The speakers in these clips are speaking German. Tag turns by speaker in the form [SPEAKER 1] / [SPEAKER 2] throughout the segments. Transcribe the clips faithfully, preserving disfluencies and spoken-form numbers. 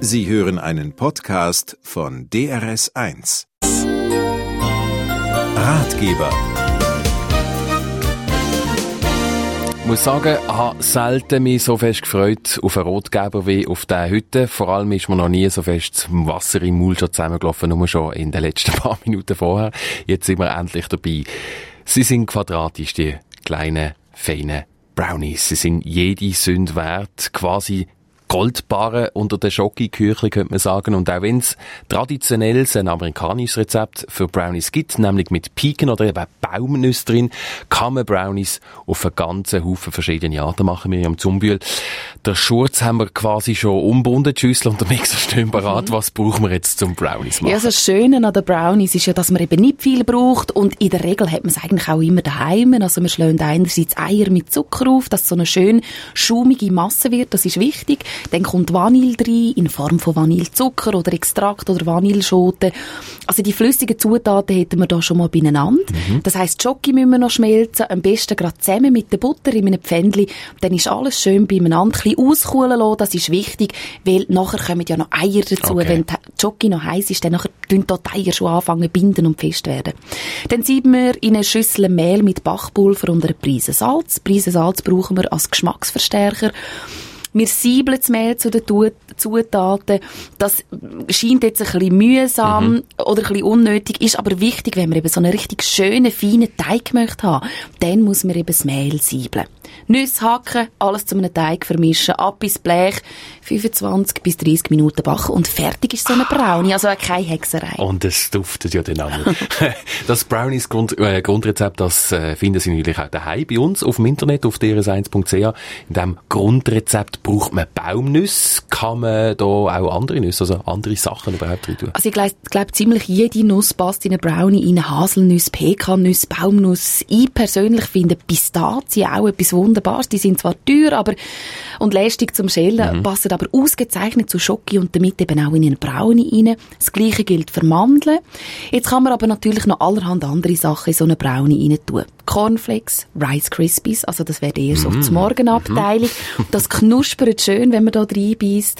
[SPEAKER 1] Sie hören einen Podcast von D R S eins. Ratgeber.
[SPEAKER 2] Ich muss sagen, ich habe selten mich so fest gefreut auf einen Rotgeber wie auf den heute. Vor allem ist mir noch nie so fest zum Wasser im Mund schon zusammengelaufen, nur schon in den letzten paar Minuten vorher. Jetzt sind wir endlich dabei. Sie sind quadratisch, die kleinen, feinen Brownies. Sie sind jede Sünde wert, quasi Goldbarren unter den Schokoküchli, könnte man sagen. Und auch wenn es traditionell ein amerikanisches Rezept für Brownies gibt, nämlich mit Piken oder eben Baumnüsse drin, kann man Brownies auf einen ganzen Haufen verschiedene Arten machen. Miriam Zumbühl, der Schurz haben wir quasi schon umgebunden, die Schüssel und der Mixer stehen bereit. Mhm. Was brauchen wir jetzt zum Brownies machen?
[SPEAKER 3] Ja, das Schöne an den Brownies ist ja, dass man eben nicht viel braucht und in der Regel hat man es eigentlich auch immer daheim. Also wir schlagen einerseits Eier mit Zucker auf, dass so eine schön schaumige Masse wird, das ist wichtig. Dann kommt Vanille rein, in Form von Vanillezucker oder Extrakt oder Vanilleschote. Also die flüssigen Zutaten hätten wir da schon mal beieinander. Mhm. Das heisst, die Schoki müssen wir noch schmelzen, am besten gerade zusammen mit der Butter in einem Pfännchen. Dann ist alles schön beieinander, ein bisschen auskühlen lassen, das ist wichtig, weil nachher kommen ja noch Eier dazu. Okay. Wenn die Schoki noch heiß ist, dann nachher tun die Eier schon anfangen zu binden und fest werden. Dann sieben wir in eine Schüssel Mehl mit Backpulver und einer Prise Salz. Prise Salz brauchen wir als Geschmacksverstärker. Wir siebeln das Mehl zu den Zutaten. Das scheint jetzt ein bisschen mühsam mhm. oder ein bisschen unnötig, ist aber wichtig, wenn man eben so einen richtig schönen, feinen Teig möchte haben, dann muss man eben das Mehl siebeln. Nüsse hacken, alles zu einem Teig vermischen, ab ins Blech, fünfundzwanzig bis dreißig Minuten backen und fertig ist so eine Brownie, also auch keine Hexerei.
[SPEAKER 2] Und es duftet ja dann auch. Das Brownies Grund, äh, Grundrezept, das äh, finden Sie natürlich auch daheim bei uns auf dem Internet, auf d r s eins punkt c h. In diesem Grundrezept braucht man Baumnüsse. Kann man da auch andere Nüsse, also andere Sachen überhaupt rein tun?
[SPEAKER 3] Also ich glaube, glaub, ziemlich jede Nuss passt in eine Brownie, in eine Haselnuss, Pekannüsse, Baumnuss. Ich persönlich finde Pistazien auch etwas Wunderbares. Die sind zwar teuer, aber und lästig zum Schälen, mhm. passen aber ausgezeichnet zu Schoki und damit eben auch in eine Brownie rein. Das Gleiche gilt für Mandeln. Jetzt kann man aber natürlich noch allerhand andere Sachen in so eine Brownie rein tun. Cornflakes, Rice Krispies, also das wäre eher so mm. die Morgenabteilung. Mm. Das knuspert schön, wenn man da reinbeißt.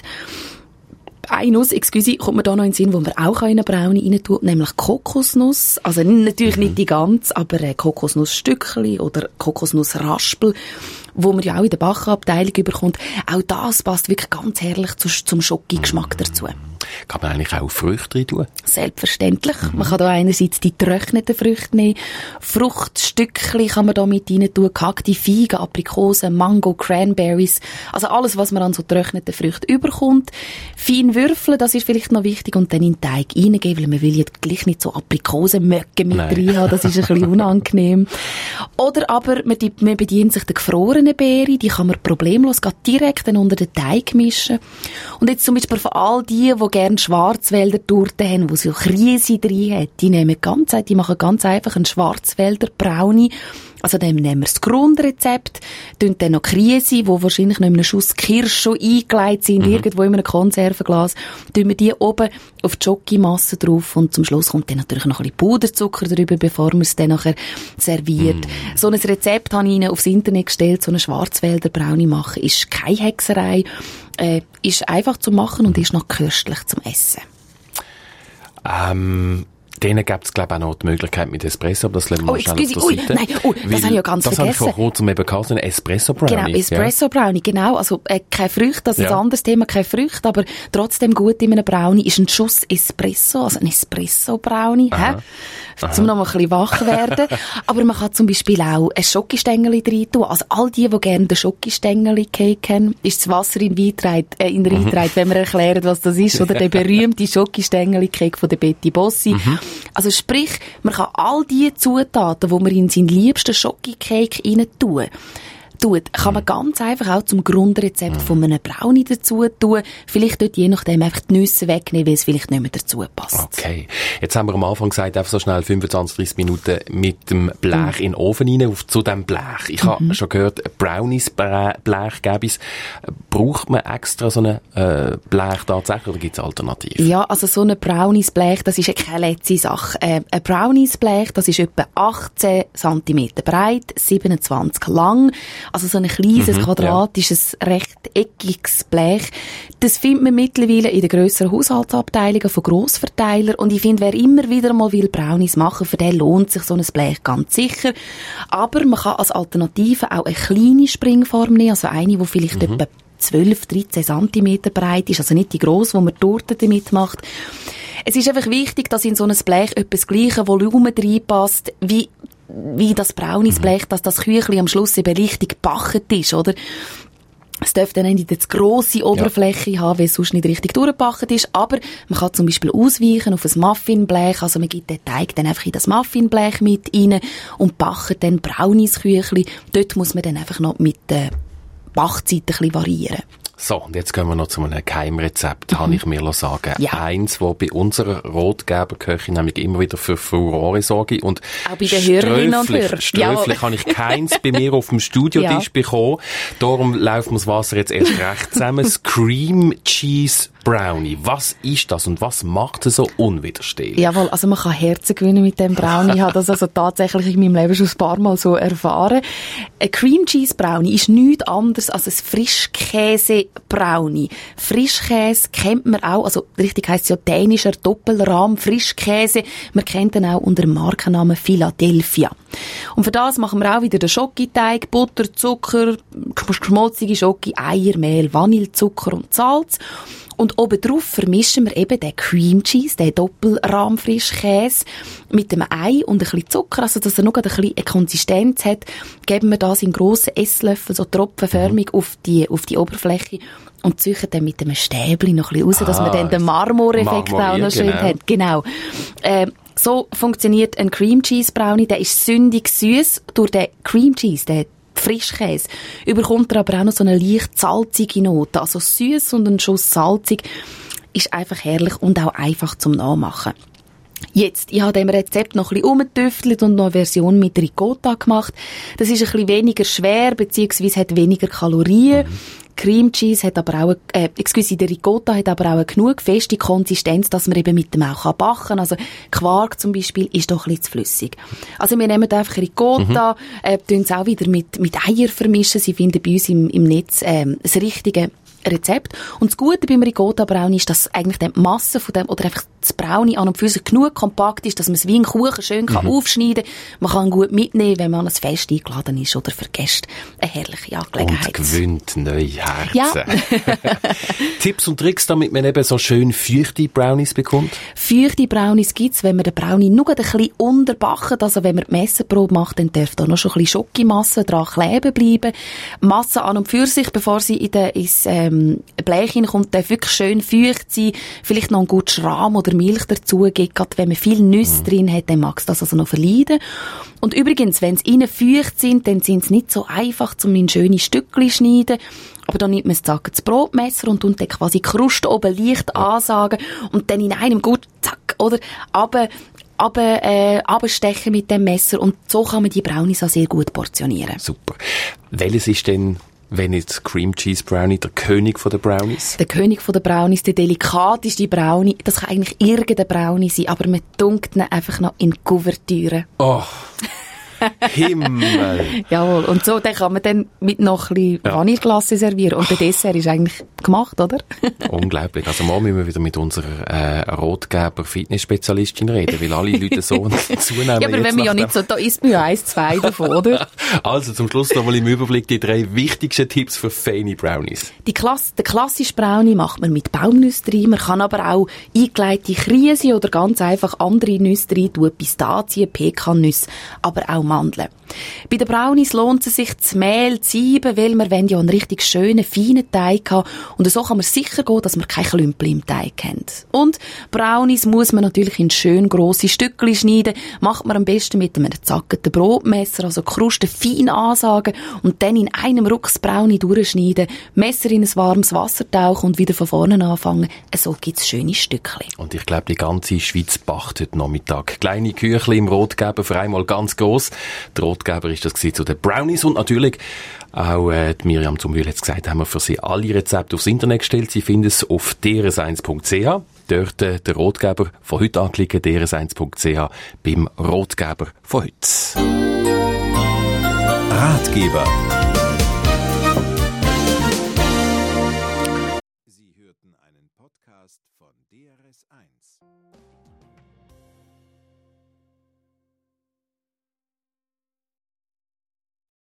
[SPEAKER 3] Eine Nuss, excuse, kommt mir da noch in den Sinn, wo man auch in eine Brownie rein tut, nämlich Kokosnuss. Also natürlich mm. nicht die ganze, aber Kokosnussstückchen oder Kokosnussraspel, wo man ja auch in der Backabteilung überkommt. Auch das passt wirklich ganz herrlich zu, zum Schoki-Geschmack dazu.
[SPEAKER 2] Kann man eigentlich auch Früchte rein tun?
[SPEAKER 3] Selbstverständlich. Mhm. Man kann da einerseits die getrockneten Früchte nehmen. Fruchtstückchen kann man da mit rein tun. Gehackte Feigen, Aprikosen, Mango, Cranberries. Also alles, was man an so getrockneten Früchten überkommt. Fein würfeln, das ist vielleicht noch wichtig. Und dann in den Teig reingeben, weil man will ja gleich nicht so Aprikosenmöcke mit rein haben. Das ist ein bisschen unangenehm. Oder aber man, die, man bedient sich der gefrorenen Beere. Die kann man problemlos direkt dann unter den Teig mischen. Und jetzt zum Beispiel für all die, die gerne Schwarzwälder Torte haben, wo so Krise drin hat, die nehmen ganz, die machen ganz einfach einen Schwarzwälder Brownie. Also dann nehmen wir das Grundrezept, tun dann noch Krise, wo wahrscheinlich noch in einem Schuss Kirsch schon eingelegt sind, mhm. irgendwo in einem Konservenglas, tun wir die oben auf die Schokimasse drauf und zum Schluss kommt dann natürlich noch ein bisschen Puderzucker drüber, bevor man es dann nachher serviert. Mhm. So ein Rezept habe ich Ihnen aufs Internet gestellt, so einen Schwarzwälder Brownie machen, ist keine Hexerei, äh, ist einfach zu machen und ist noch köstlich zum Essen.
[SPEAKER 2] Ähm... Denen gibt es, glaube ich, auch noch die Möglichkeit mit Espresso, aber das lassen wir
[SPEAKER 3] oh,
[SPEAKER 2] mal schnell auf der
[SPEAKER 3] ui,
[SPEAKER 2] Seite.
[SPEAKER 3] Nein, oh, das habe ich ja ganz
[SPEAKER 2] das
[SPEAKER 3] vergessen.
[SPEAKER 2] Das habe ich vor kurzem eben gehabt, so ein Espresso-Brownie.
[SPEAKER 3] Genau, Espresso-Brownie, ja. Genau. Also, äh, keine Früchte, das ist ja. ein anderes Thema, keine Früchte, aber trotzdem gut in einem Brownie ist ein Schuss Espresso, also ein Espresso-Brownie, hä? Um noch mal ein bisschen wach werden. Aber man kann zum Beispiel auch ein Schokistängeli rein tun. Also, all die, die gerne den Schokistängeli-Cake haben, ist das Wasser in Wein treibt, äh, in Wein treibt, wenn wir erklären, was das ist, oder der berühmte Schokistängeli-Cake von der Betty Bossi. Mhm. Also, sprich, man kann all die Zutaten, die man in seinen liebsten Schoki-Cake rein tun, tut, kann man ganz einfach auch zum Grundrezept von einem Brownie dazu tun. Vielleicht dort je nachdem einfach die Nüsse wegnehmen, weil es vielleicht nicht mehr dazu passt.
[SPEAKER 2] Okay. Jetzt haben wir am Anfang gesagt, einfach so schnell fünfundzwanzig, dreissig Minuten mit dem Blech mhm. in den Ofen rein, auf, zu dem Blech. Ich habe mhm. schon gehört, Brownies-Blech gäbe es. Braucht man extra so ein äh, Blech tatsächlich oder gibt es Alternativen?
[SPEAKER 3] Ja, also so ein Brownies-Blech, das ist ja keine letzte Sache. Äh, ein Brownies-Blech, das ist etwa achtzehn Zentimeter breit, siebenundzwanzig lang. Also so ein kleines,
[SPEAKER 2] mhm,
[SPEAKER 3] quadratisches, ja. rechteckiges Blech. Das findet man mittlerweile in den grösseren Haushaltsabteilungen von Grossverteilern. Und ich finde, wer immer wieder mal will Brownies machen, für den lohnt sich so ein Blech ganz sicher. Aber man kann als Alternative auch eine kleine Springform nehmen, also eine, die vielleicht mhm. etwa zwölf, dreizehn Zentimeter breit ist, also nicht die grosse, wo man Torte damit macht. Es ist einfach wichtig, dass in so ein Blech etwas gleiche Volumen reinpasst, wie, wie das Browniesblech, dass das Küchli am Schluss eben richtig gebacken ist, oder? Es dürfte dann nicht eine grosse Oberfläche ja. haben, weil es sonst nicht richtig durchgebacken ist, aber man kann zum Beispiel ausweichen auf ein Muffinblech, also man gibt den Teig dann einfach in das Muffinblech mit rein und backt dann Browniesküchli. Dort muss man dann einfach noch mit der Backzeit ein bisschen variieren.
[SPEAKER 2] So, und jetzt gehen wir noch zu einem Geheimrezept, mhm. habe ich mir sagen.
[SPEAKER 3] Ja.
[SPEAKER 2] Eins, das bei unserer Rotgeberköchin nämlich immer wieder für Furore sorge. Und
[SPEAKER 3] auch bei den Hörerinnen und Hörern.
[SPEAKER 2] Sträuflich habe ich keins bei mir auf dem Studiotisch ja. bekommen. Darum läuft mir das Wasser jetzt erst recht zusammen. Das Cream Cheese Brownie. Was ist das und was macht es so unwiderstehlich?
[SPEAKER 3] Jawohl, also man kann Herzen gewinnen mit dem Brownie. Ich habe das also tatsächlich in meinem Leben schon ein paar Mal so erfahren. Ein Cream Cheese Brownie ist nichts anderes als ein Frischkäse Brownie. Frischkäse kennt man auch, also richtig heisst es ja dänischer Doppelrahm Frischkäse. Man kennt ihn auch unter dem Markennamen Philadelphia. Und für das machen wir auch wieder den Schokoteig, Butter, Zucker, schmutzige Schoki, Eier, Mehl, Vanillezucker und Salz. Und obendrauf vermischen wir eben den Cream Cheese, den Doppelrahmfrischkäse, mit dem Ei und ein bisschen Zucker, also dass er noch ein bisschen eine Konsistenz hat, geben wir das in grossen Esslöffeln, so tropfenförmig mhm. auf die, auf die Oberfläche und züchten dann mit einem Stäbli noch ein bisschen raus, ah, dass wir dann den Marmoreffekt auch noch schön genau. haben. Genau. Äh, so funktioniert ein Cream Cheese Brownie, der ist sündig süß durch den Cream Cheese, den Frischkäse, überkommt er aber auch noch so eine leicht salzige Note. Also süß und ein Schuss salzig ist einfach herrlich und auch einfach zum Nachmachen. Jetzt, ich habe dem Rezept noch ein bisschen umgetüftelt und noch eine Version mit Ricotta gemacht. Das ist ein bisschen weniger schwer, beziehungsweise hat weniger Kalorien. Mhm. Cream Cheese hat aber auch, äh, excuse, der Ricotta hat aber auch eine genug feste Konsistenz, dass man eben mit dem auch backen kann. Also Quark zum Beispiel ist doch ein bisschen zu flüssig. Also wir nehmen einfach Ricotta, mhm. äh, tun es auch wieder mit, mit Eier vermischen. Sie finden bei uns im, im Netz äh, das richtige Rezept. Und das Gute beim Ricotta Brownie ist, dass eigentlich die Masse von dem, oder einfach das Brownie an und für sich genug kompakt ist, dass man es wie einen Kuchen schön kann mhm. aufschneiden kann. Man kann ihn gut mitnehmen, wenn man an ein Fest eingeladen ist oder für Gäste. Eine herrliche Angelegenheit.
[SPEAKER 2] Und gewinnt neue Herzen.
[SPEAKER 3] Ja.
[SPEAKER 2] Tipps und Tricks, damit man eben so schön feuchte Brownies bekommt?
[SPEAKER 3] Feuchte Brownies gibt's, wenn man den Brownie nur ein bisschen unterbacken, also wenn man die Messerprobe macht, dann darf da noch schon ein bisschen Schokimasse dran kleben bleiben. Masse an und für sich, bevor sie in den, ins ähm, Blech hineinkommt, darf wirklich schön feucht sein, vielleicht noch ein gutes Schramm oder Milch dazu gibt, gerade wenn man viel Nüsse mm. drin hat, dann mag es das also noch verleiden. Und übrigens, wenn sie innen feucht sind, dann sind es nicht so einfach, um in schöne Stückchen zu schneiden. Aber dann nimmt man das Brotmesser und tut dann quasi die Kruste oben leicht ansagen und dann in einem gut, zack, oder, aber aber äh, abstechen mit dem Messer und so kann man die Brownies auch sehr gut portionieren.
[SPEAKER 2] Super. Welches ist denn, wenn jetzt Cream Cheese Brownie, der König von der Brownies?
[SPEAKER 3] Der König von der Brownies, der delikateste Brownie, das kann eigentlich irgendein Brownie sein, aber man tunkt ihn einfach noch in Kuvertüre.
[SPEAKER 2] Oh, Himmel!
[SPEAKER 3] Jawohl, und so, den kann man dann mit noch ein bisschen ja. Vanilleglace servieren. Und der Dessert ist eigentlich gemacht, oder?
[SPEAKER 2] Unglaublich. Also morgen müssen wir wieder mit unserer äh, Rotgeber-Fitness-Spezialistin reden, weil alle Leute so zunehmen.
[SPEAKER 3] Ja, aber wenn wir ja nicht so, da isst man ja eins, zwei davon, oder?
[SPEAKER 2] Also zum Schluss noch mal im Überblick die drei wichtigsten Tipps für feine Brownies.
[SPEAKER 3] Die Klasse, der klassische Brownie macht man mit Baumnüsse rein. Man kann aber auch eingelegte Krise oder ganz einfach andere Nüsse rein tun, Pistazien, Pekannüsse, aber auch Mandeln. Bei den Brownies lohnt es sich, das Mehl zu reiben, weil wir wollen ja einen richtig schönen, feinen Teig haben. Und so kann man sicher gehen, dass man keine Klümpel im Teig hat. Und Brownies muss man natürlich in schön grosse Stückchen schneiden. Macht man am besten mit einem zackten Brotmesser, also die Kruste fein ansagen und dann in einem Ruck das Brownie durchschneiden, Messer in ein warmes Wasser tauchen und wieder von vorne anfangen. So gibt es schöne Stückchen.
[SPEAKER 2] Und ich glaube, die ganze Schweiz backt heute Nachmittag. Kleine Küchli im Rotgeber, für einmal ganz gross. Der Rotgeber ist das zu den Brownies und natürlich auch äh, die Miriam Zumwühl hat gesagt, haben wir für Sie alle Rezepte aufs Internet gestellt. Sie finden es auf d r s eins punkt c h. Dort äh, der Rotgeber von heute anklicken, d r s eins punkt c h beim Rotgeber von heute.
[SPEAKER 1] Ratgeber einen Podcast von D R S eins.